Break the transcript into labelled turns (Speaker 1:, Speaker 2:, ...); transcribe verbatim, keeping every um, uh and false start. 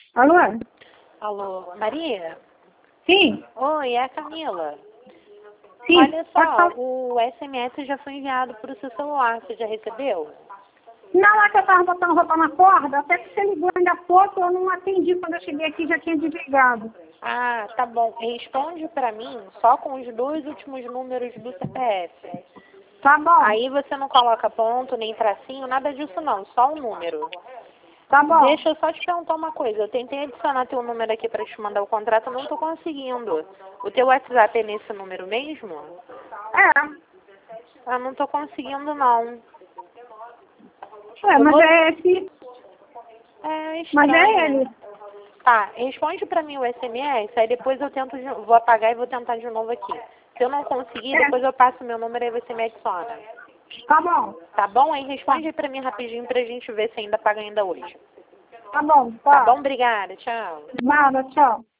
Speaker 1: Alô?
Speaker 2: Alô, Maria?
Speaker 1: Sim?
Speaker 2: Oi, é a Camila.
Speaker 1: Sim.
Speaker 2: Olha
Speaker 1: Pode
Speaker 2: só,
Speaker 1: falar.
Speaker 2: o S M S já foi enviado para o seu celular, você já recebeu?
Speaker 1: Não, é que eu estava botando roupa na corda, até que você ligou ainda há pouco, eu não atendi. Quando eu cheguei aqui, já tinha desligado.
Speaker 2: Ah, tá bom. Responde para mim só com os dois últimos números do C P F.
Speaker 1: Tá bom.
Speaker 2: Aí você não coloca ponto, nem tracinho, nada disso não, só o número.
Speaker 1: Tá bom.
Speaker 2: Deixa eu só te perguntar uma coisa. Eu tentei adicionar teu número aqui para te mandar o contrato, não tô conseguindo. O teu WhatsApp é nesse número mesmo?
Speaker 1: É.
Speaker 2: Ah, não tô conseguindo não.
Speaker 1: É,
Speaker 2: Eu
Speaker 1: mas
Speaker 2: vou...
Speaker 1: é esse.
Speaker 2: É
Speaker 1: Mas é
Speaker 2: estranho.
Speaker 1: ele.
Speaker 2: Tá, responde pra mim o S M S, aí depois eu tento, de- vou apagar e vou tentar de novo aqui. Se eu não conseguir,
Speaker 1: É.
Speaker 2: depois eu passo meu número e você me adiciona.
Speaker 1: Tá bom.
Speaker 2: Tá bom? Aí responde aí pra mim rapidinho pra gente ver se ainda paga ainda hoje.
Speaker 1: Tá bom.
Speaker 2: Tá
Speaker 1: Tá.
Speaker 2: bom? Obrigada. Tchau.
Speaker 1: Nada, tchau.